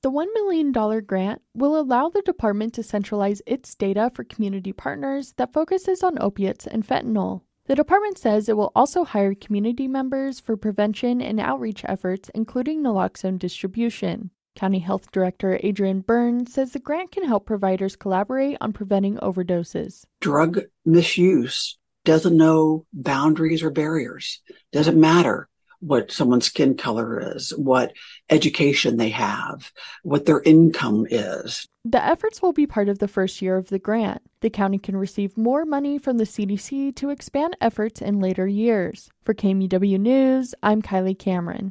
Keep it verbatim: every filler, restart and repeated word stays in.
The one million dollars grant will allow the department to centralize its data for community partners that focuses on opiates and fentanyl. The department says it will also hire community members for prevention and outreach efforts, including naloxone distribution. County Health Director Adrian Byrne says the grant can help providers collaborate on preventing overdoses. Drug misuse doesn't know boundaries or barriers. Doesn't matter what someone's skin color is, what education they have, what their income is. The efforts will be part of the first year of the grant. The county can receive more money from the C D C to expand efforts in later years. For K M U W News, I'm Kylie Cameron.